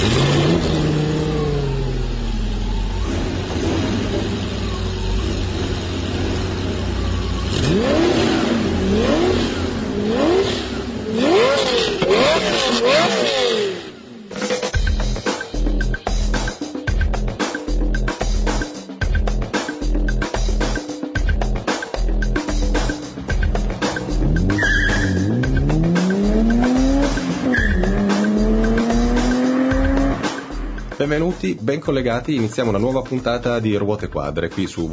Benvenuti, ben collegati, iniziamo una nuova puntata di Ruote Quadre qui su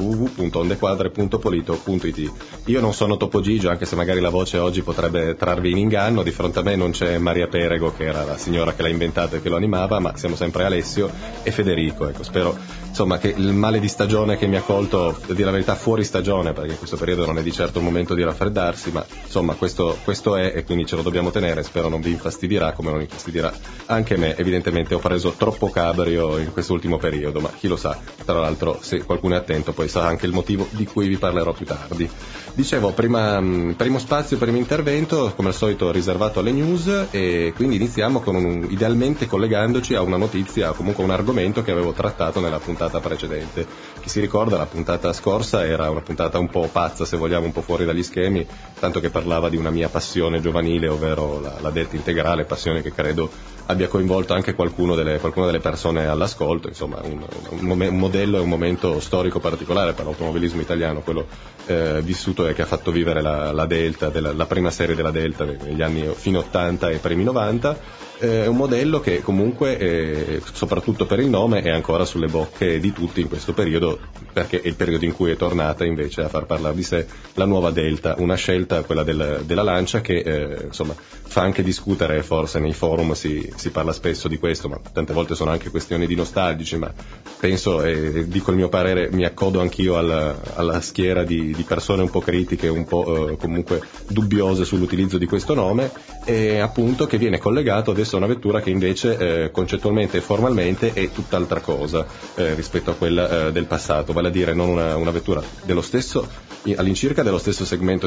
www.ondequadre.polito.it. Io non sono Topo Gigio, anche se magari la voce oggi potrebbe trarvi in inganno. Di fronte a me non c'è Maria Perego, che era la signora che l'ha inventato e che lo animava, ma siamo sempre Alessio e Federico. Ecco, spero insomma che il male di stagione che mi ha colto, a dire la verità fuori stagione, perché in questo periodo non è di certo il momento di raffreddarsi, ma insomma questo è, e quindi ce lo dobbiamo tenere. Spero non vi infastidirà, come non infastidirà anche me. Evidentemente ho preso troppo cabrio in quest'ultimo periodo, ma chi lo sa, tra l'altro se qualcuno è attento poi sa anche il motivo di cui vi parlerò più tardi. Dicevo, primo spazio, primo intervento, come al solito riservato alle news, e quindi iniziamo idealmente collegandoci a una notizia, comunque un argomento che avevo trattato nella puntata precedente. Chi si ricorda, la puntata scorsa era una puntata un po' pazza, se vogliamo, un po' fuori dagli schemi, tanto che parlava di una mia passione giovanile, ovvero la delta integrale, passione che credo abbia coinvolto anche qualcuna delle persone all'ascolto. Insomma, un modello e un momento storico particolare per l'automobilismo italiano, quello vissuto e che ha fatto vivere la Delta, la prima serie della Delta negli anni fino 80 e primi 90. Un modello che comunque, soprattutto per il nome, è ancora sulle bocche di tutti in questo periodo, perché è il periodo in cui è tornata invece a far parlare di sé la nuova Delta, una scelta, quella della Lancia, che insomma fa anche discutere. Forse nei forum si parla spesso di questo, ma tante volte sono anche questioni di nostalgici, ma penso, e dico il mio parere, mi accodo anch'io alla schiera di persone un po' critiche, un po' comunque dubbiose sull'utilizzo di questo nome, e appunto che viene collegato adesso a una vettura che invece concettualmente e formalmente è tutt'altra cosa rispetto a quella del passato, vale a dire non una vettura dello stesso, all'incirca dello stesso segmento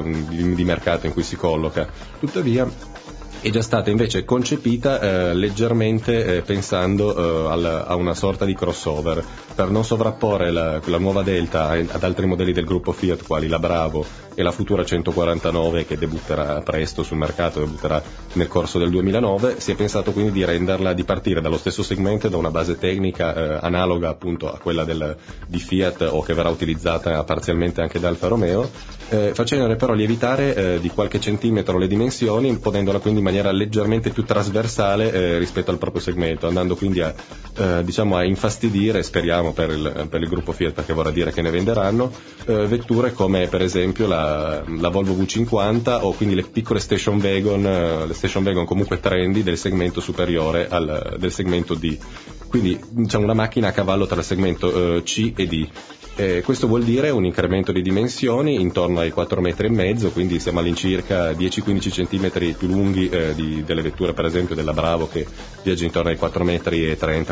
di mercato in cui si colloca, tuttavia è già stata invece concepita leggermente pensando a una sorta di crossover, per non sovrapporre la nuova Delta ad altri modelli del gruppo Fiat, quali la Bravo e la futura 149, che debutterà presto sul mercato, debutterà nel corso del 2009. Si è pensato quindi di partire dallo stesso segmento, da una base tecnica analoga appunto a quella di Fiat, o che verrà utilizzata parzialmente anche da Alfa Romeo, facendone però lievitare di qualche centimetro le dimensioni, ponendola quindi in maniera leggermente più trasversale rispetto al proprio segmento, andando quindi a infastidire, speriamo per il gruppo Fiat, perché vorrà dire che ne venderanno vetture come per esempio la Volvo V50, o quindi le piccole station wagon comunque trendy del segmento superiore del segmento D, quindi diciamo una macchina a cavallo tra il segmento C e D. Questo vuol dire un incremento di dimensioni intorno ai 4,5 metri, quindi siamo all'incirca 10-15 centimetri più lunghi delle vetture per esempio della Bravo, che viaggia intorno ai 4,30 metri,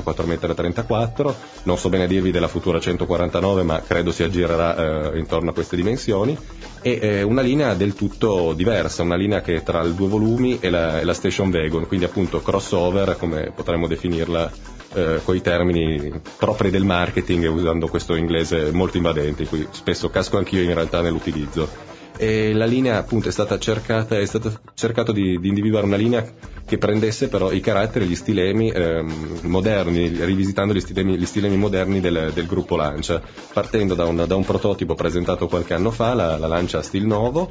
4,34 metri. Non so bene dirvi della futura 149, ma credo si aggirerà intorno a queste dimensioni. E una linea del tutto diversa, una linea che tra il due volumi e la station wagon, quindi appunto crossover, come potremmo definirla coi termini propri del marketing, usando questo inglese molto invadente, in cui spesso casco anch'io in realtà nell'utilizzo. E la linea appunto è stato cercato di individuare una linea che prendesse però i caratteri e gli stilemi moderni, rivisitando gli stilemi moderni del gruppo Lancia, partendo da un prototipo presentato qualche anno fa, la Lancia Stil Novo,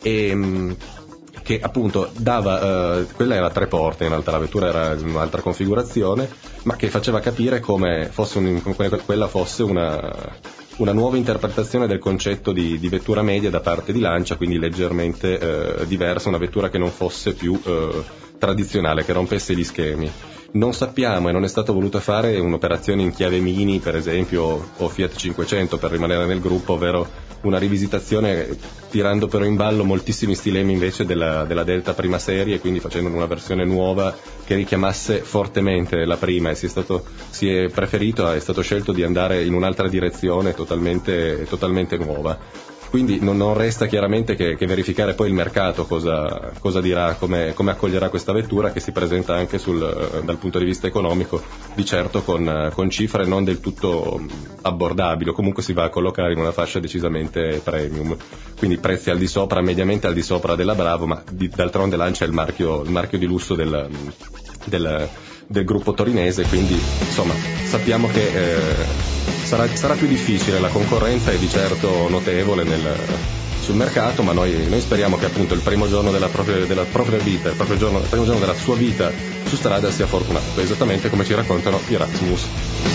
e che appunto quella era a 3 porte, in realtà la vettura era in un'altra configurazione, ma che faceva capire come quella fosse una nuova interpretazione del concetto di vettura media da parte di Lancia, quindi leggermente diversa, una vettura che non fosse più tradizionale, che rompesse gli schemi. Non sappiamo, e non è stato voluto fare un'operazione in chiave Mini per esempio, o Fiat 500 per rimanere nel gruppo, ovvero una rivisitazione tirando però in ballo moltissimi stilemi invece della Delta prima serie, quindi facendo una versione nuova che richiamasse fortemente la prima, e è stato scelto di andare in un'altra direzione totalmente nuova. quindi non resta chiaramente che verificare poi il mercato cosa dirà, come accoglierà questa vettura, che si presenta anche dal punto di vista economico, di certo con cifre non del tutto abbordabili, o comunque si va a collocare in una fascia decisamente premium, quindi prezzi mediamente al di sopra della Bravo, ma d'altronde Lancia è il marchio di lusso del gruppo torinese, quindi insomma sappiamo che sarà più difficile, la concorrenza è di certo notevole sul mercato, ma noi speriamo che appunto il primo giorno della propria vita, il primo giorno della sua vita su strada sia fortunato, esattamente come ci raccontano i Rasmus.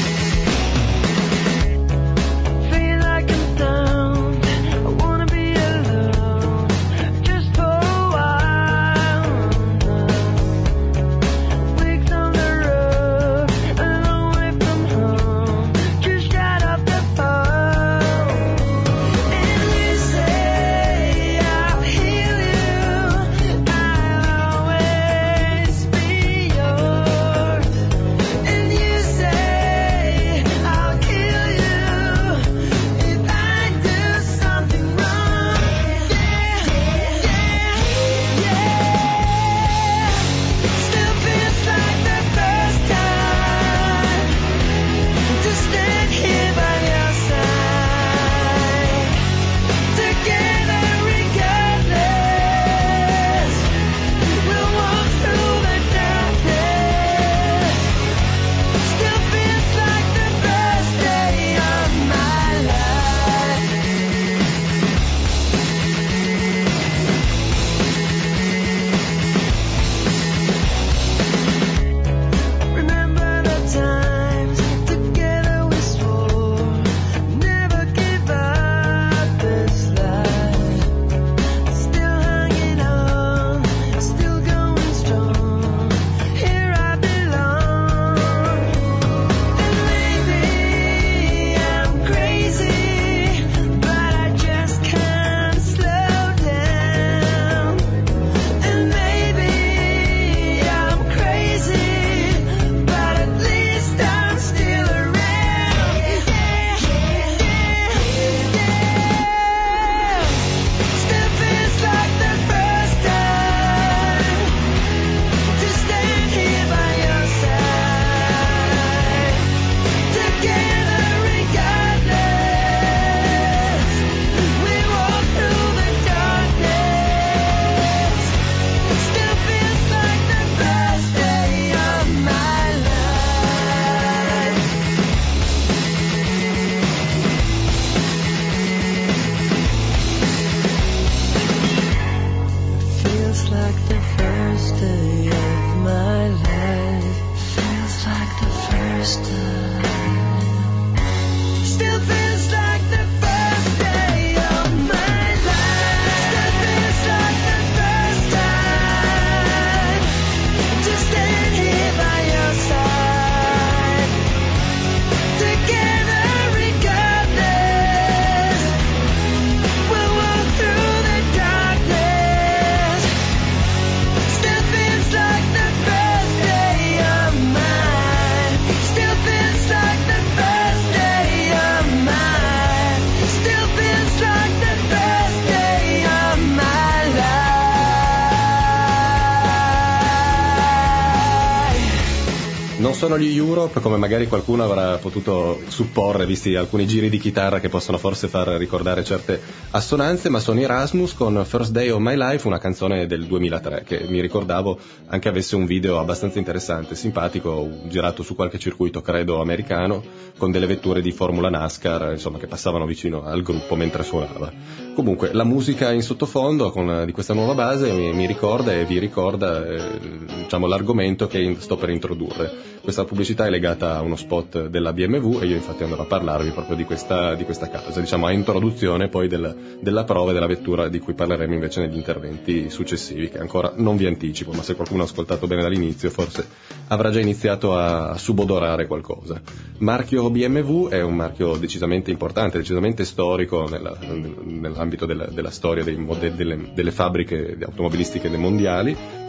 Sono gli Europe, come magari qualcuno avrà potuto supporre, visti alcuni giri di chitarra che possono forse far ricordare certe assonanze, ma sono i Rasmus con First Day of My Life, una canzone del 2003 che mi ricordavo anche avesse un video abbastanza interessante, simpatico, girato su qualche circuito credo americano, con delle vetture di Formula NASCAR, insomma, che passavano vicino al gruppo mentre suonava. Comunque la musica in sottofondo di questa nuova base mi ricorda e vi ricorda diciamo l'argomento che sto per introdurre. Questa pubblicità è legata a uno spot della BMW e io infatti andrò a parlarvi proprio di questa casa, diciamo a introduzione poi della prova della vettura, di cui parleremo invece negli interventi successivi, che ancora non vi anticipo, ma se qualcuno ha ascoltato bene dall'inizio forse avrà già iniziato a subodorare qualcosa. Marchio BMW è un marchio decisamente importante, decisamente storico nell'ambito della storia delle fabbriche automobilistiche mondiali,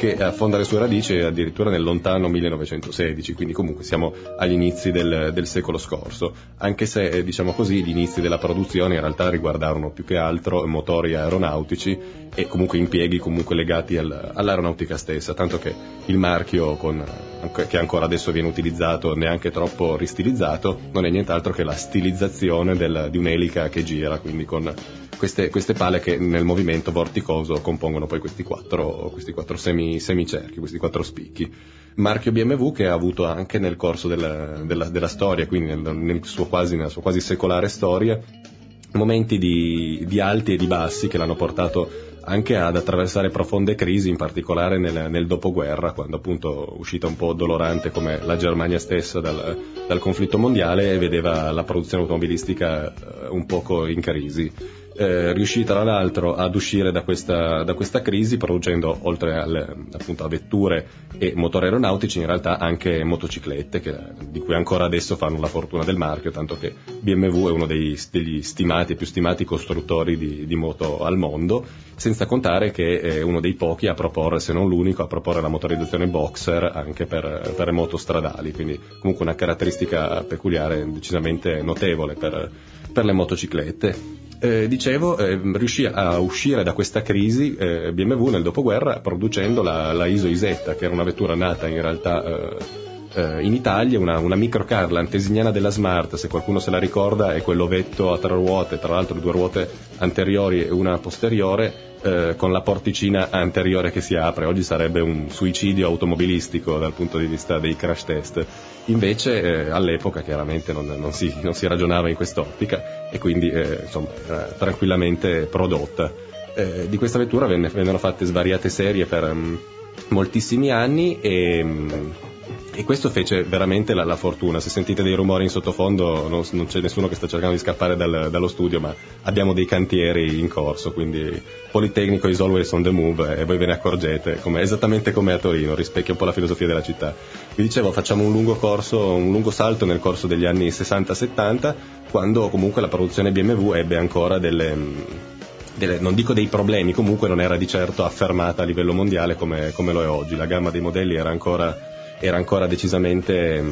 che affonda le sue radici addirittura nel lontano 1916, quindi comunque siamo agli inizi del secolo scorso, anche se diciamo così gli inizi della produzione in realtà riguardarono più che altro motori aeronautici e comunque impieghi comunque legati all'aeronautica stessa, tanto che il marchio che ancora adesso viene utilizzato, neanche troppo ristilizzato, non è nient'altro che la stilizzazione di un'elica che gira, quindi con queste pale che nel movimento vorticoso compongono poi questi quattro semicerchi, questi 4 spicchi. Marchio BMW che ha avuto anche nel corso della storia, quindi nella sua quasi secolare storia, momenti di alti e di bassi che l'hanno portato anche ad attraversare profonde crisi, in particolare nel dopoguerra, quando appunto uscita un po' dolorante come la Germania stessa dal conflitto mondiale, vedeva la produzione automobilistica un poco in crisi. Riuscì tra l'altro ad uscire da questa crisi producendo, oltre appunto a vetture e motori aeronautici, in realtà anche motociclette di cui ancora adesso fanno la fortuna del marchio, tanto che BMW è uno degli più stimati costruttori di moto al mondo, senza contare che è uno dei pochi a proporre, se non l'unico, a proporre la motorizzazione boxer anche per moto stradali, quindi comunque una caratteristica peculiare decisamente notevole per le motociclette. Riuscì a uscire da questa crisi BMW nel dopoguerra producendo la Iso Isetta, che era una vettura nata in realtà in Italia, una microcar, l'antesignana della Smart, se qualcuno se la ricorda, è quell'ovetto a 3 ruote, tra l'altro 2 ruote anteriori e una posteriore, con la porticina anteriore che si apre. Oggi sarebbe un suicidio automobilistico dal punto di vista dei crash test. Invece all'epoca chiaramente non si ragionava in quest'ottica e quindi insomma era tranquillamente prodotta. Di questa vettura vennero fatte svariate serie per moltissimi anni e questo fece veramente la fortuna. Se sentite dei rumori in sottofondo non c'è nessuno che sta cercando di scappare dallo studio, ma abbiamo dei cantieri in corso, quindi Politecnico is always on the move e voi ve ne accorgete, esattamente come a Torino, rispecchia un po' la filosofia della città. Vi dicevo, facciamo un lungo salto nel corso degli anni 60-70, quando comunque la produzione BMW ebbe ancora non dico dei problemi, comunque non era di certo affermata a livello mondiale come lo è oggi. La gamma dei modelli era ancora decisamente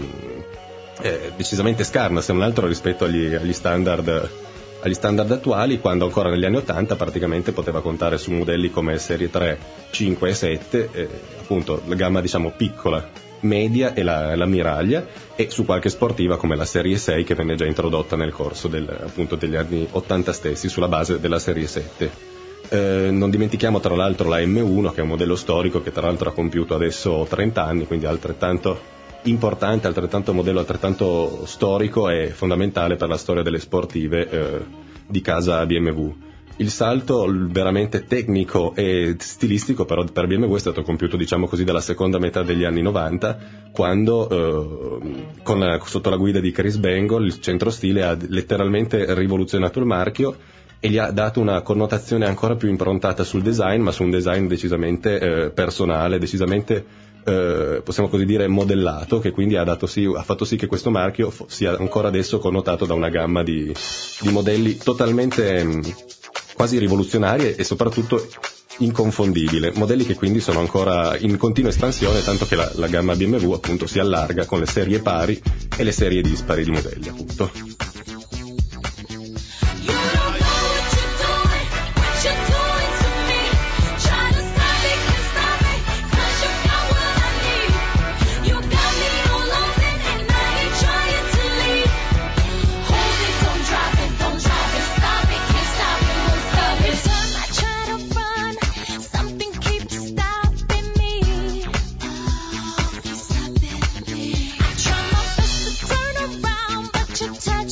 scarna, se non altro rispetto agli standard attuali, quando ancora negli anni 80 praticamente poteva contare su modelli come serie 3, 5 e 7, appunto la gamma diciamo piccola, media e l'ammiraglia, e su qualche sportiva come la serie 6 che venne già introdotta nel corso degli anni 80 stessi sulla base della serie 7. Non dimentichiamo tra l'altro la M1, che è un modello storico che tra l'altro ha compiuto adesso 30 anni, quindi altrettanto importante, altrettanto modello, altrettanto storico e fondamentale per la storia delle sportive di casa BMW. Il salto veramente tecnico e stilistico però per BMW è stato compiuto, diciamo così, dalla seconda metà degli anni 90, quando sotto la guida di Chris Bangle il centrostile ha letteralmente rivoluzionato il marchio e gli ha dato una connotazione ancora più improntata sul design, ma su un design decisamente personale, decisamente possiamo così dire modellato, che quindi ha fatto sì che questo marchio sia ancora adesso connotato da una gamma di modelli totalmente quasi rivoluzionari e soprattutto inconfondibile, modelli che quindi sono ancora in continua espansione, tanto che la gamma BMW appunto si allarga con le serie pari e le serie dispari di modelli appunto. Touch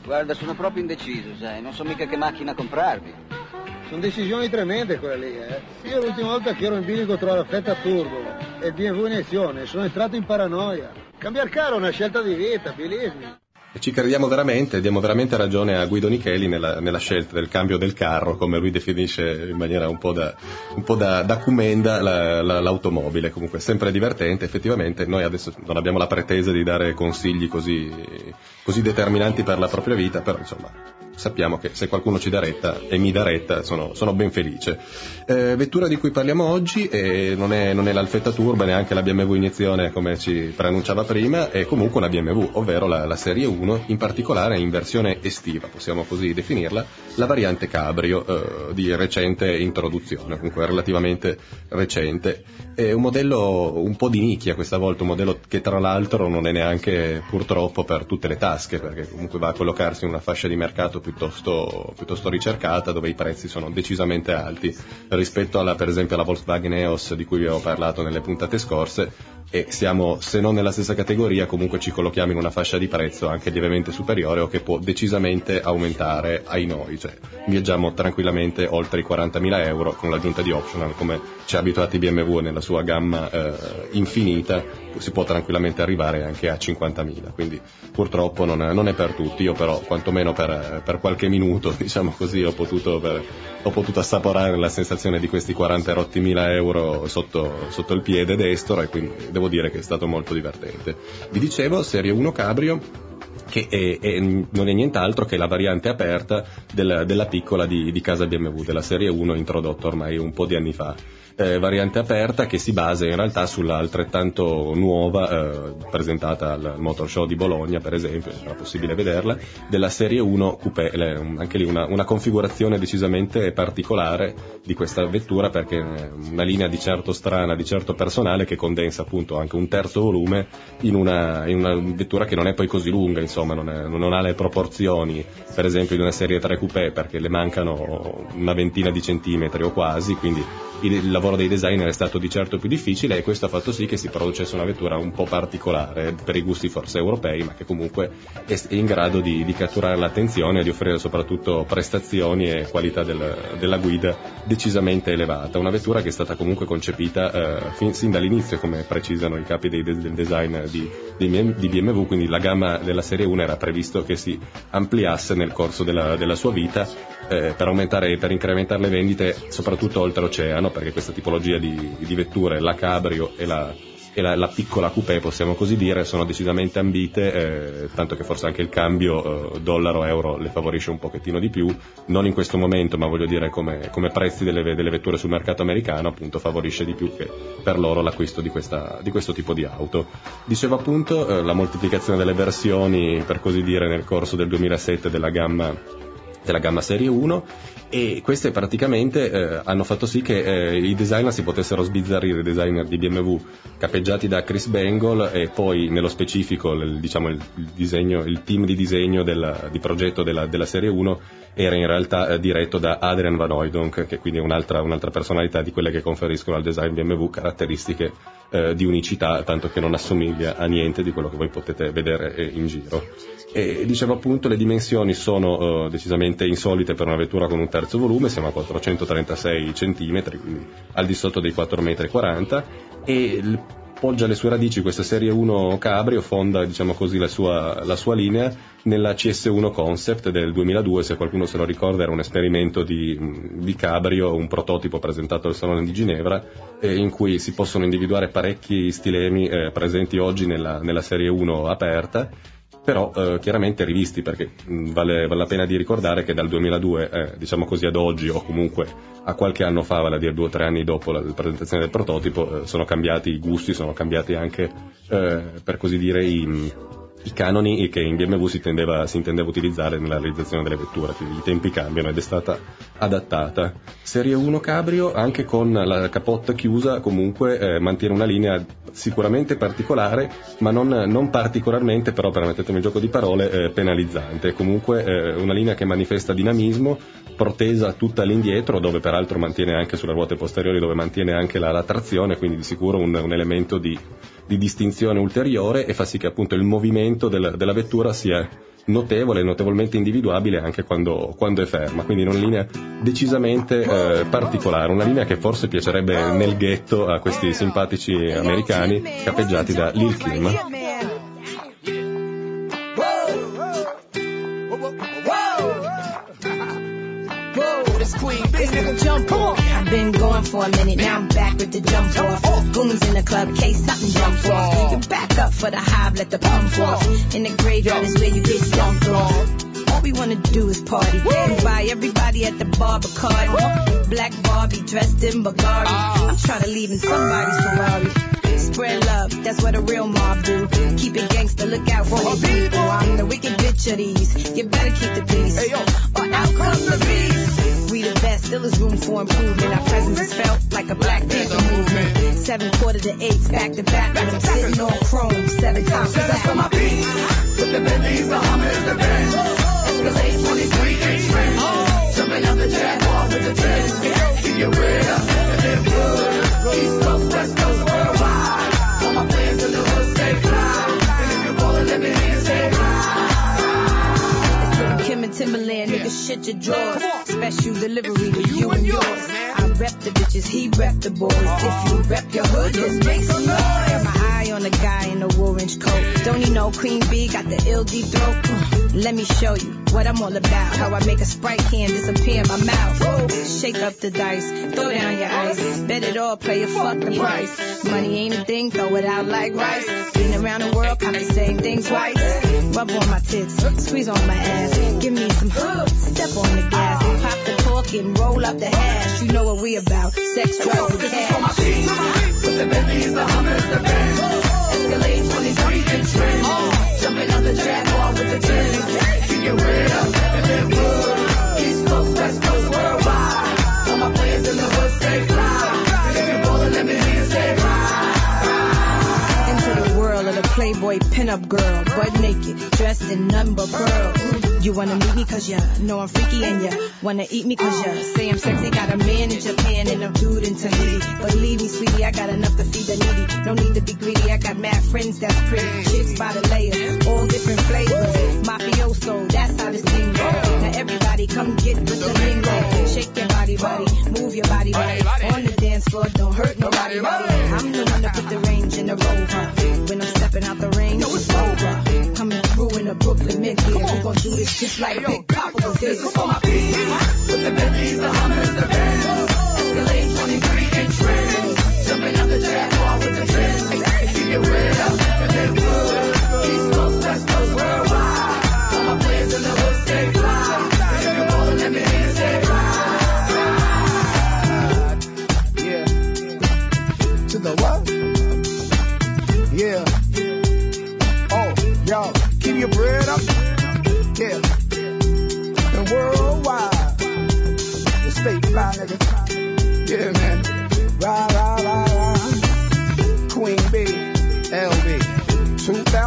Guarda, sono proprio indeciso, sai, non so mica che macchina comprarmi. Sono decisioni tremende quelle lì, Io l'ultima volta che ero in bilico tra la Fetta Turbo e il BMW iniezione sono entrato in paranoia. Cambiar carro è una scelta di vita, bellissimo. E ci crediamo veramente, diamo veramente ragione a Guido Nicheli nella scelta del cambio del carro, come lui definisce in maniera un po' da cumenda l'automobile. Comunque sempre divertente. Effettivamente noi adesso non abbiamo la pretesa di dare consigli così determinanti per la propria vita, però insomma sappiamo che se qualcuno ci dà retta e mi dà retta sono ben felice. Vettura di cui parliamo oggi non è l'Alfetta Turbo, neanche la BMW iniezione come ci preannunciava prima, è comunque una BMW, ovvero la serie 1, in particolare in versione estiva, possiamo così definirla, la variante Cabrio di recente introduzione, comunque relativamente recente. È un modello un po' di nicchia questa volta, un modello che tra l'altro non è neanche purtroppo per tutte le tasche, perché comunque va a collocarsi in una fascia di mercato piuttosto ricercata, dove i prezzi sono decisamente alti rispetto per esempio alla Volkswagen EOS di cui vi avevo parlato nelle puntate scorse, e siamo, se non nella stessa categoria, comunque ci collochiamo in una fascia di prezzo anche lievemente superiore o che può decisamente aumentare ai noi, cioè viaggiamo tranquillamente oltre i 40.000 euro con l'aggiunta di optional, come ci ha abituati BMW nella sua gamma infinita, si può tranquillamente arrivare anche a 50.000, quindi purtroppo non è per tutti. Io però quantomeno per qualche minuto, diciamo così, ho potuto assaporare la sensazione di questi 40.000 euro sotto il piede destro, e quindi devo dire che è stato molto divertente. Vi dicevo, serie 1 Cabrio, che non è nient'altro che la variante aperta della piccola di casa BMW, della serie 1 introdotta ormai un po' di anni fa. Variante aperta che si basa in realtà sulla altrettanto nuova presentata al Motor Show di Bologna, per esempio, sarà possibile vederla, della serie 1 Coupé, anche lì una configurazione decisamente particolare di questa vettura, perché è una linea di certo strana, di certo personale, che condensa appunto anche un terzo volume in una vettura che non è poi così lunga, insomma non ha le proporzioni per esempio di una serie 3 Coupé, perché le mancano una ventina di centimetri o quasi, quindi il lavoro dei designer è stato di certo più difficile, e questo ha fatto sì che si producesse una vettura un po' particolare per i gusti forse europei, ma che comunque è in grado di catturare l'attenzione e di offrire soprattutto prestazioni e qualità della guida decisamente elevata. Una vettura che è stata comunque concepita sin dall'inizio, come precisano i capi del design di BMW, quindi la gamma della serie 1 era previsto che si ampliasse nel corso della sua vita per incrementare le vendite soprattutto oltreoceano, perché questa tipologia di vetture, la Cabrio e la piccola coupé, possiamo così dire, sono decisamente ambite, tanto che forse anche il cambio dollaro-euro le favorisce un pochettino di più, non in questo momento, ma voglio dire come prezzi delle vetture sul mercato americano, appunto favorisce di più che per loro l'acquisto di questo tipo di auto. Dicevo appunto la moltiplicazione delle versioni, per così dire, nel corso del 2007 della gamma serie 1, e queste praticamente hanno fatto sì che i designer si potessero sbizzarrire, i designer di BMW capeggiati da Chris Bangle, e poi nello specifico il team di disegno di progetto della serie 1 era in realtà diretto da Adrian Van Hooydonk, che quindi è un'altra personalità di quelle che conferiscono al design BMW caratteristiche di unicità, tanto che non assomiglia a niente di quello che voi potete vedere in giro. E dicevo appunto, le dimensioni sono decisamente insolite per una vettura con un terzo volume, siamo a 436 centimetri, quindi al di sotto dei 4,40 m, e poggia le sue radici questa serie 1 Cabrio, fonda diciamo così la sua linea nella CS1 Concept del 2002, se qualcuno se lo ricorda era un esperimento di Cabrio, un prototipo presentato al Salone di Ginevra, in cui si possono individuare parecchi stilemi presenti oggi nella serie 1 aperta, però chiaramente rivisti, perché vale la pena di ricordare che dal 2002 diciamo così ad oggi, o comunque a qualche anno fa, vale a dire 2 o 3 anni dopo la presentazione del prototipo, sono cambiati i gusti, sono cambiati anche per così dire i canoni che in BMW si intendeva utilizzare nella realizzazione delle vetture, quindi i tempi cambiano ed è stata adattata. Serie 1 Cabrio, anche con la capotta chiusa, comunque mantiene una linea sicuramente particolare, ma non particolarmente, però permettetemi il gioco di parole, penalizzante. Comunque una linea che manifesta dinamismo, protesa tutta all'indietro, dove peraltro mantiene anche sulle ruote posteriori, dove mantiene anche la trazione, quindi di sicuro un elemento di distinzione ulteriore, e fa sì che appunto il movimento della vettura sia notevolmente individuabile anche quando è ferma, quindi in una linea decisamente particolare, una linea che forse piacerebbe nel ghetto a questi simpatici americani capeggiati da Lil' Kim. I've been going for a minute, now I'm back with the jump off. Goons in the club, in case something jump off. You back up for the hive, let the pump off. In the graveyard is where you get dumped off. All we wanna do is party and buy everybody at the bar Bacardi. Black Barbie dressed in Bulgari. I'm trying to leave in somebody's Ferrari. Spread love, that's what a real mob do. Keep it gangster, look out for these people. I'm the wicked bitch of these. You better keep the peace, or out comes the beast. We the best, still is room for improvement. Our presence is felt like a Black Panther movement. 7 quarter to 8, back to back, and I'm sitting on chrome 7 times. Cause that's for my beat. With the Bentleys, the Hummers, the Benz. Escalade 23-inch rims. Jumping up the Jaguar with the Benz. Keep your word up and live good. East Coast, West Coast, worldwide. All my plans in the hood stay fly. And if you call it, let me hear you say hi. Kim and Timberland, nigga, shit your drawers. Special delivery to you and yours. I rep the bitches, he rep the boys. If you rep your hood, just make some noise. Got my eye on the guy in the orange coat. Don't you know Queen B got the LD throat? Let me show you what I'm all about. How I make a Sprite can disappear in my mouth. Whoa. Shake up the dice, throw down your ice. Bet it all, play a fuck the price. Money ain't a thing, throw it out like rice. Been around the world, kinda same thing twice. Rub on my tits, squeeze on my ass. Give me some step on the gas. Pop the cork and roll up the hash. You know what we about, sex, drugs, and cash. With the Bentleys, the Hummers, the Benz. Escalade 23-inch rims. Jumping on the Jaguar with the Benz. Keep your word up and live good. East Coast, West Coast, worldwide. All my players in the hood stay fly. And if you ballin', let me hear you say right. Into the world of the Playboy pinup girl, butt naked, dressed in nothing but pearl. You wanna meet me cause you know I'm freaky, and you wanna eat me cause you say I'm sexy. Got a man in Japan and a dude in Tahiti. Believe me, sweetie, I got enough to feed the needy. No need to be greedy, I got mad friends that's pretty. Chicks by the layers, all different flavors. Mafioso, that's how this thing goes. Now everybody come get with the lingo. Shake your body, move your body, on the dance floor, don't hurt nobody, I'm the one to put the range in the Rover. When I'm stepping out the range, it's over. Coming through in a Brooklyn mid-gear. We gon' do this just like Big Papa was here. So for my beat, with the Bentleys, the Hummers, the Benz. Escalade 23-inch rims. Jumping up the Jaguar with the Benz. Keep your word up and live good. East Coast, West Coast, worldwide. All my players in the hood stay fly. And if you ballin', let me hear you say right. Yeah. To the what? Yeah. Oh, y'all, keep your bread up. Yeah. And worldwide. The state fly, nigga. Yeah, man. Ride. Queen B, LB.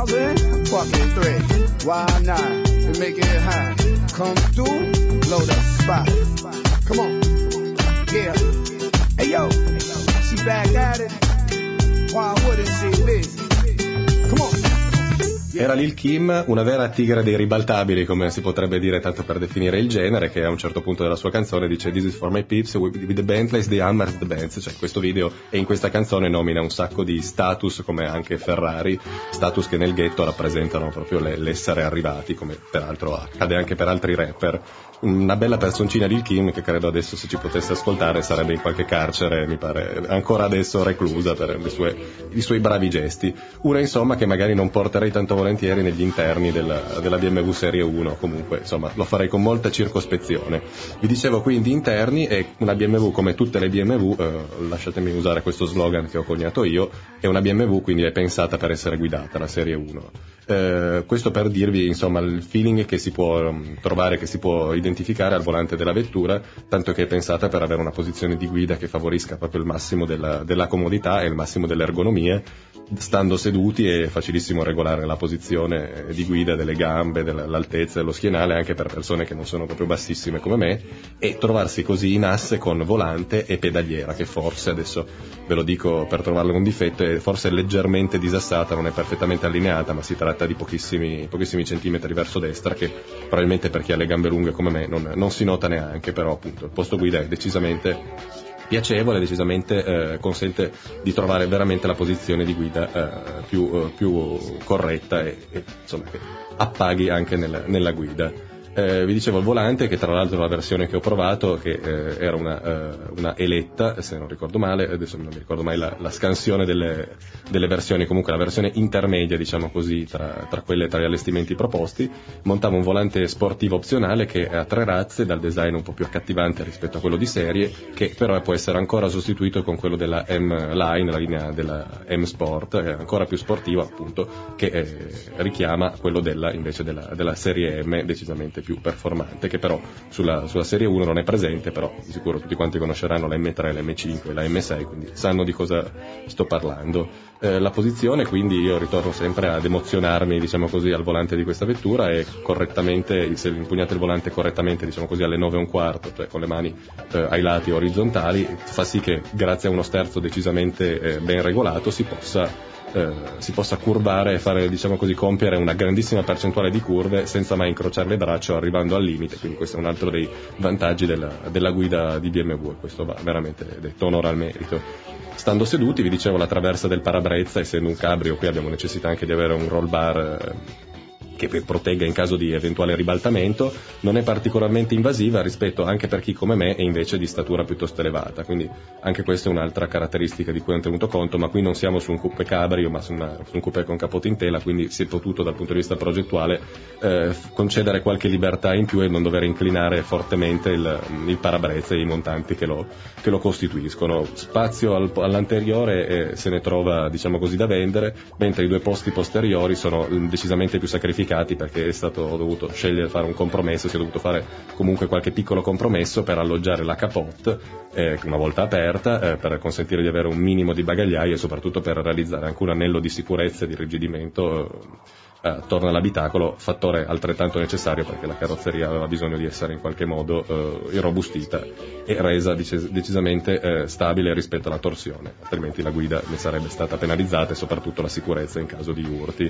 2003. Why not? We're making it high. Come through, load up spot. Come on. Yeah. Hey, yo. She back at it. Why wouldn't she be? Come on. Era Lil' Kim, una vera tigre dei ribaltabili, come si potrebbe dire, tanto per definire il genere, che a un certo punto della sua canzone dice "This is for my peeps with the Bentleys, the Hammers, the Benz", cioè questo video e in questa canzone nomina un sacco di status, come anche Ferrari, status che nel ghetto rappresentano proprio l'essere arrivati, come peraltro accade anche per altri rapper. Una bella personcina Lil' Kim che credo adesso, se ci potesse ascoltare, sarebbe in qualche carcere, mi pare ancora adesso reclusa per i suoi bravi gesti. Una insomma che magari non porterei tanto volentieri negli interni della BMW Serie 1, comunque insomma lo farei con molta circospezione. Vi dicevo quindi interni, e una BMW, come tutte le BMW, lasciatemi usare questo slogan che ho coniato io, è una BMW, quindi è pensata per essere guidata, la Serie 1. Questo per dirvi insomma il feeling che si può trovare, che si può identificare al volante della vettura, tanto che è pensata per avere una posizione di guida che favorisca proprio il massimo della comodità e il massimo dell'ergonomia. Stando seduti è facilissimo regolare la posizione di guida delle gambe, dell'altezza dello schienale, anche per persone che non sono proprio bassissime come me, e trovarsi così in asse con volante e pedaliera, che forse, adesso ve lo dico per trovarle un difetto, è forse leggermente disassata, non è perfettamente allineata, ma si tratta tratta di pochissimi centimetri verso destra, che probabilmente per chi ha le gambe lunghe come me non si nota neanche, però appunto il posto guida è decisamente piacevole, decisamente consente di trovare veramente la posizione di guida più corretta e insomma che appaghi anche nella guida. Vi dicevo il volante, che tra l'altro è la versione che ho provato, che era una eletta, se non ricordo male, adesso non mi ricordo mai la scansione delle versioni, comunque la versione intermedia, diciamo così, tra gli allestimenti proposti. Montava un volante sportivo opzionale che ha 3 razze, dal design un po' più accattivante rispetto a quello di serie, che però può essere ancora sostituito con quello della M-Line, la linea della M-Sport, ancora più sportivo appunto, che richiama quello invece della serie M, decisamente più performante, che però sulla serie 1 non è presente, però di sicuro tutti quanti conosceranno la M3, la M5 e la M6, quindi sanno di cosa sto parlando. La posizione, quindi io ritorno sempre ad emozionarmi, diciamo così, al volante di questa vettura, e correttamente, se impugnate il volante correttamente, diciamo così, alle 9,25, cioè con le mani ai lati orizzontali, fa sì che grazie a uno sterzo decisamente ben regolato si possa curvare e fare, diciamo così, compiere una grandissima percentuale di curve senza mai incrociare le braccia, arrivando al limite. Quindi questo è un altro dei vantaggi della guida di BMW, e questo va veramente detto onore al merito. Stando seduti, vi dicevo, la traversa del parabrezza, essendo un cabrio, qui abbiamo necessità anche di avere un roll bar che protegga in caso di eventuale ribaltamento, non è particolarmente invasiva rispetto, anche per chi come me è invece di statura piuttosto elevata, quindi anche questa è un'altra caratteristica di cui ho tenuto conto, ma qui non siamo su un coupé cabrio, ma su un coupé con capota in tela, quindi si è potuto dal punto di vista progettuale concedere qualche libertà in più e non dover inclinare fortemente il parabrezza e i montanti che lo costituiscono. Spazio all'anteriore se ne trova, diciamo così, da vendere, mentre i 2 posti posteriori sono decisamente più sacrificati, perché ho dovuto scegliere, fare un compromesso, si è dovuto fare comunque qualche piccolo compromesso per alloggiare la capote una volta aperta, per consentire di avere un minimo di bagagliaio e soprattutto per realizzare anche un anello di sicurezza e di irrigidimento attorno all'abitacolo, fattore altrettanto necessario perché la carrozzeria aveva bisogno di essere in qualche modo irrobustita e resa decisamente stabile rispetto alla torsione, altrimenti la guida ne sarebbe stata penalizzata, e soprattutto la sicurezza in caso di urti.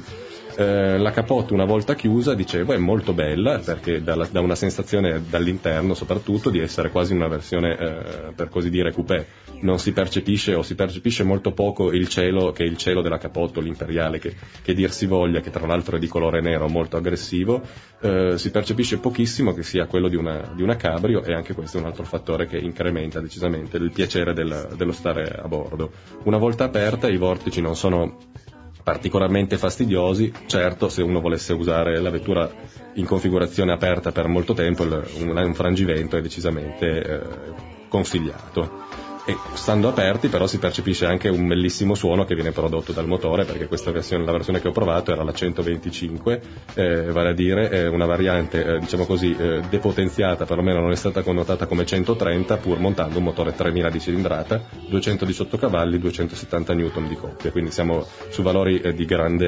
La capote, una volta chiusa, dicevo, è molto bella, perché dà una sensazione dall'interno soprattutto di essere quasi una versione per così dire coupé. Non si percepisce, o si percepisce molto poco, il cielo, che è il cielo della capote, l'imperiale, che dir si voglia, che tra l'altro è di colore nero molto aggressivo. Si percepisce pochissimo che sia quello di una cabrio, e anche questo è un altro fattore che incrementa decisamente il piacere dello stare a bordo. Una volta aperta i vortici non sono particolarmente fastidiosi, certo se uno volesse usare la vettura in configurazione aperta per molto tempo un frangivento è decisamente consigliato. E stando aperti però si percepisce anche un bellissimo suono che viene prodotto dal motore, perché questa versione, la versione che ho provato era la 125, vale a dire una variante diciamo così depotenziata, perlomeno non è stata connotata come 130, pur montando un motore 3000 di cilindrata, 218 cavalli, 270 newton di coppia, quindi siamo su valori di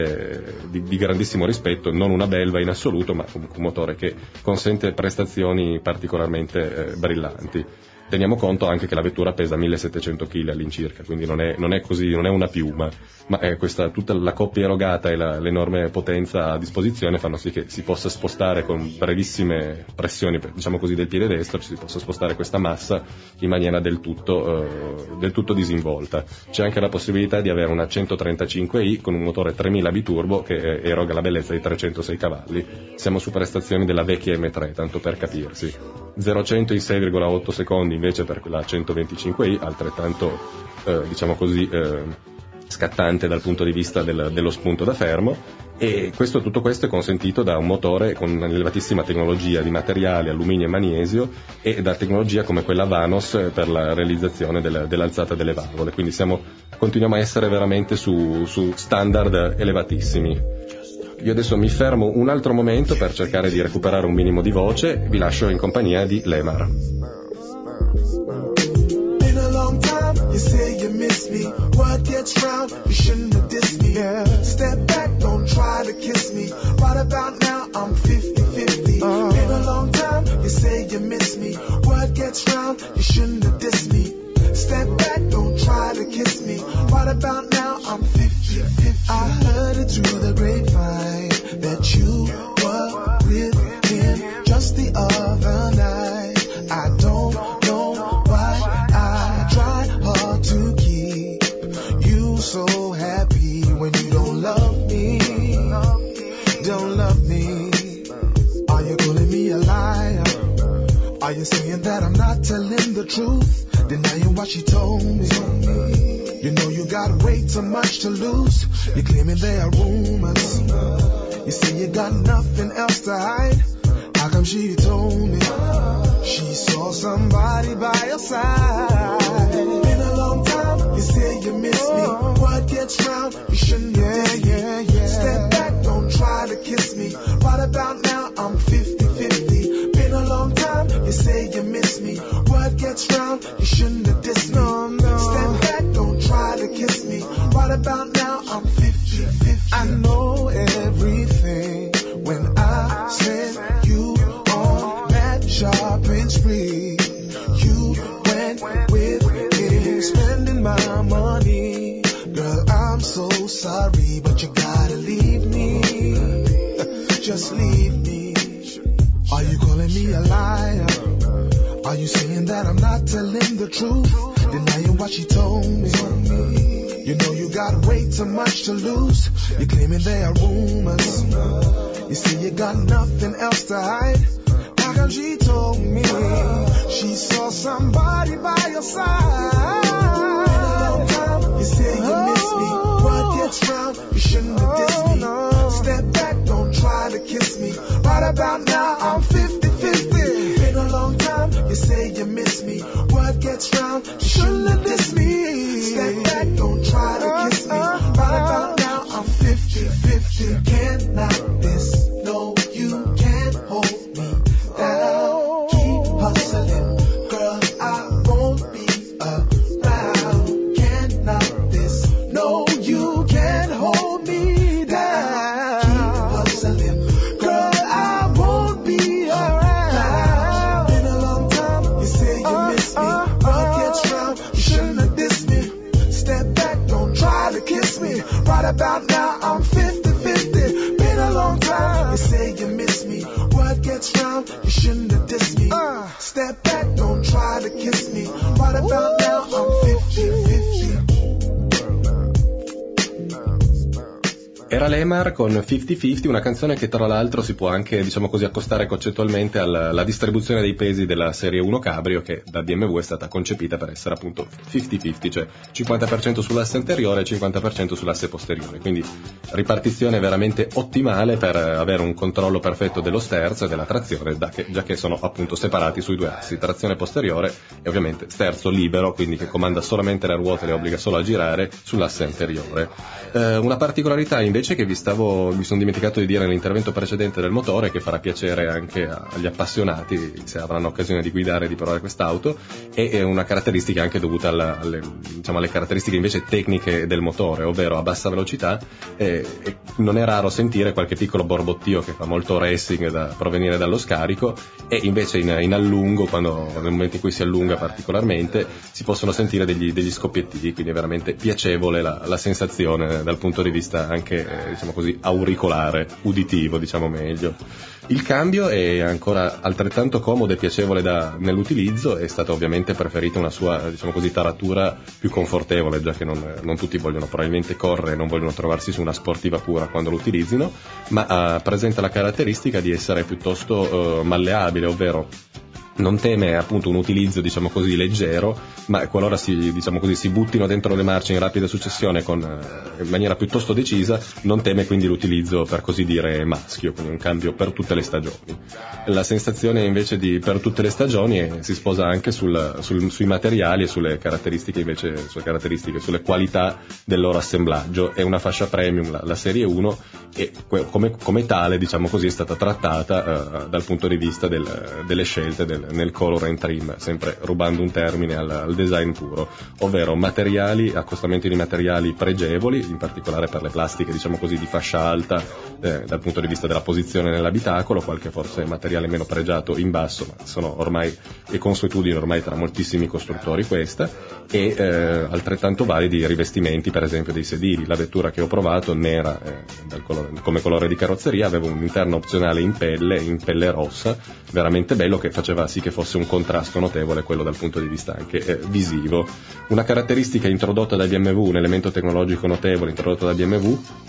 grandissimo rispetto, non una belva in assoluto, ma comunque un motore che consente prestazioni particolarmente brillanti. Teniamo conto anche che la vettura pesa 1700 kg all'incirca, quindi non è una piuma, ma tutta la coppia erogata e l'enorme potenza a disposizione fanno sì che si possa spostare con brevissime pressioni, diciamo così, del piede destro, si possa spostare questa massa in maniera del tutto disinvolta. C'è anche la possibilità di avere una 135i con un motore 3000 biturbo che eroga la bellezza di 306 cavalli. Siamo su prestazioni della vecchia M3, tanto per capirsi. 0-100 in 6,8 secondi invece per la 125i, altrettanto diciamo così scattante dal punto di vista dello spunto da fermo, e tutto questo è consentito da un motore con un'elevatissima tecnologia di materiali, alluminio e magnesio, e da tecnologia come quella Vanos per la realizzazione dell'alzata delle valvole, quindi continuiamo a essere veramente su standard elevatissimi. Io adesso mi fermo un altro momento per cercare di recuperare un minimo di voce, vi lascio in compagnia di Lemar. You say you miss me, what gets round, you shouldn't have dissed me. Step back, don't try to kiss me. Right about now, I'm 50-50. Been a long time, you say you miss me. What gets round, you shouldn't have dissed me. Step back, don't try to kiss me. Right about now, I'm 50-50. I heard it through the grapevine. Are you saying that I'm not telling the truth? Denying what she told me. You know you got way too much to lose. You're claiming there are rumors. You say you got nothing else to hide. How come she told me she saw somebody by your side? Been a long time, you say you miss me. What gets round, you shouldn't have Step back, don't try to kiss me. Right about now, I'm 50-50. Been a long time, you say you miss me. What gets round, you shouldn't have dissed me. Step back, don't try to kiss me. Right about now, I'm 50-50. I know everything when I sent you on that shopping spree. You went with me, spending my money. Girl, I'm so sorry, but you gotta leave me. Just leave me. Are you calling me a liar? Are you saying that I'm not telling the truth? Denying what she told me. You know you got way too much to lose. You're claiming there are rumors. You say you got nothing else to hide. How come she told me she saw somebody by your side? You say you miss me. What gets round, you shouldn't have dissed me. Step back, don't try to kiss me. Right about now, I'm 50-50. Been a long time, you say you miss me. What gets round, you shouldn't have dissed me. Step back, don't try to kiss me. Right about now, I'm 50-50. Cannot this, no, you can't hold me down. Keep hustling, girl, I won't be around. Cannot this, no, you can't hold me down. Keep hustling, girl, I won't be around. Been a long time, you say you miss me. What gets round, you shouldn't have dissed me. Step back, don't try to kiss me. Right about now, I'm 50-50. Been a long time, you say you miss me. What gets round, you shouldn't have dissed me. Step back, don't try to kiss me. Right about now, I'm 50-50. Era Lemar con 50-50, una canzone che tra l'altro si può anche, diciamo così, accostare concettualmente alla distribuzione dei pesi della serie 1 Cabrio, che da BMW è stata concepita per essere appunto 50-50, cioè 50% sull'asse anteriore e 50% sull'asse posteriore, quindi ripartizione veramente ottimale per avere un controllo perfetto dello sterzo e della trazione, già che sono appunto separati sui due assi, trazione posteriore e ovviamente sterzo libero, quindi che comanda solamente le ruote, le obbliga solo a girare sull'asse anteriore. Una particolarità invece che mi sono dimenticato di dire nell'intervento precedente del motore, che farà piacere anche agli appassionati se avranno occasione di guidare e di provare quest'auto, è una caratteristica anche dovuta alle caratteristiche invece tecniche del motore, ovvero a bassa velocità non è raro sentire qualche piccolo borbottio che fa molto racing da provenire dallo scarico, e invece in allungo, nel momento in cui si allunga particolarmente, si possono sentire degli scoppiettini, quindi è veramente piacevole la sensazione dal punto di vista anche diciamo così auricolare, uditivo diciamo meglio. Il cambio è ancora altrettanto comodo e piacevole nell'utilizzo, è stata ovviamente preferita una sua, diciamo così, taratura più confortevole, già che non tutti vogliono probabilmente correre, non vogliono trovarsi su una sportiva pura quando lo utilizzino, ma presenta la caratteristica di essere piuttosto malleabile, ovvero non teme appunto un utilizzo diciamo così leggero, ma qualora si buttino dentro le marce in rapida successione in maniera piuttosto decisa, non teme quindi l'utilizzo per così dire maschio, quindi un cambio per tutte le stagioni. La sensazione invece di per tutte le stagioni si sposa anche sui materiali e sulle caratteristiche sulle qualità del loro assemblaggio. È una fascia premium la serie 1 e come tale diciamo così è stata trattata dal punto di vista delle scelte nel color and trim, sempre rubando un termine al design puro, ovvero accostamenti di materiali pregevoli, in particolare per le plastiche diciamo così di fascia alta dal punto di vista della posizione nell'abitacolo, qualche forse materiale meno pregiato in basso, ma sono ormai e consuetudine ormai tra moltissimi costruttori questa, e altrettanto validi rivestimenti per esempio dei sedili. La vettura che ho provato nera come colore di carrozzeria aveva un interno opzionale in pelle rossa, veramente bello, che faceva sì che fosse un contrasto notevole quello dal punto di vista anche visivo. Una caratteristica introdotta da BMW, un elemento tecnologico notevole introdotto da BMW,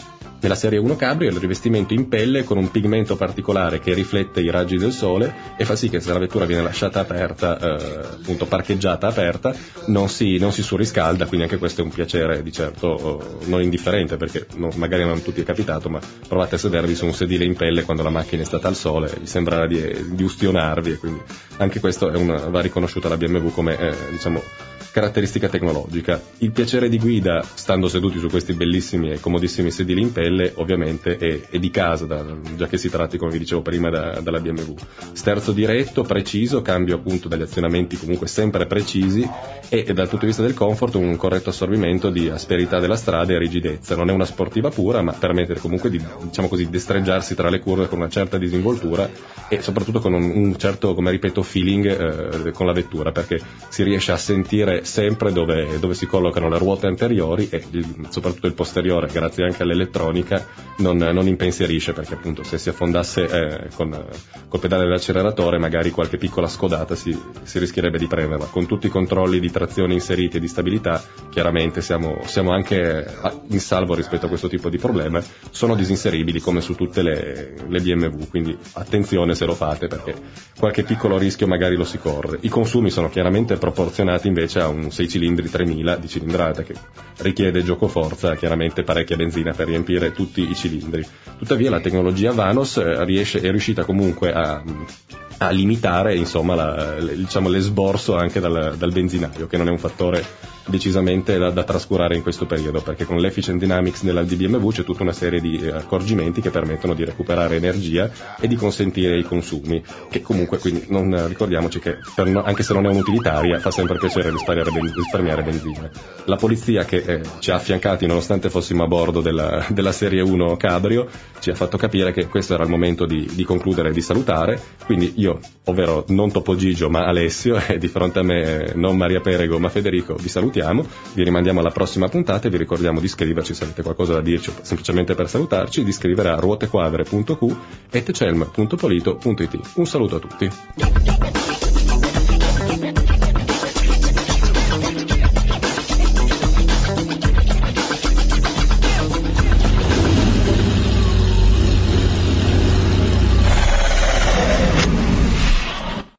Nella serie 1 Cabrio il rivestimento in pelle con un pigmento particolare che riflette i raggi del sole e fa sì che se la vettura viene lasciata aperta, appunto parcheggiata aperta, non si surriscalda, quindi anche questo è un piacere di certo non indifferente, perché magari non tutti è capitato, ma provate a sedervi su un sedile in pelle quando la macchina è stata al sole, vi sembrerà di ustionarvi, e quindi anche questo va riconosciuta la BMW come diciamo caratteristica tecnologica. Il piacere di guida, stando seduti su questi bellissimi e comodissimi sedili in pelle, ovviamente è di casa, già che si tratti, come vi dicevo prima, dalla BMW. Sterzo diretto, preciso, cambio appunto dagli azionamenti comunque sempre precisi, e dal punto di vista del comfort un corretto assorbimento di asperità della strada e rigidezza. Non è una sportiva pura, ma permette comunque di, diciamo così, destreggiarsi tra le curve con una certa disinvoltura e soprattutto con un certo, come ripeto, feeling con la vettura, perché si riesce a sentire sempre dove si collocano le ruote anteriori, e soprattutto il posteriore, grazie anche all'elettronica, non impensierisce, perché appunto se si affondasse col pedale dell'acceleratore magari qualche piccola scodata si rischierebbe di prenderla. Con tutti i controlli di trazione inseriti e di stabilità, chiaramente siamo anche in salvo rispetto a questo tipo di problema. Sono disinseribili come su tutte le BMW, quindi attenzione se lo fate, perché qualche piccolo rischio magari lo si corre. I consumi sono chiaramente proporzionati invece a un 6 cilindri 3000 di cilindrata, che richiede giocoforza, chiaramente parecchia benzina per riempire tutti i cilindri. Tuttavia la tecnologia Vanos è riuscita comunque a limitare, insomma, diciamo l'esborso anche dal benzinaio, che non è un fattore decisamente da trascurare in questo periodo, perché con l'Efficient Dynamics nella BMW c'è tutta una serie di accorgimenti che permettono di recuperare energia e di consentire i consumi, che comunque, quindi ricordiamoci che anche se non è un'utilitaria fa sempre piacere risparmiare benzina. La polizia che ci ha affiancati nonostante fossimo a bordo della serie 1 Cabrio ci ha fatto capire che questo era il momento di concludere e di salutare, quindi io, ovvero non Topo Gigio ma Alessio, e di fronte a me non Maria Perego ma Federico, vi salutiamo, vi rimandiamo alla prossima puntata e vi ricordiamo di scriverci se avete qualcosa da dirci, semplicemente per salutarci, di scrivere a ruotequadre.q@celm.polito.it. Un saluto a tutti.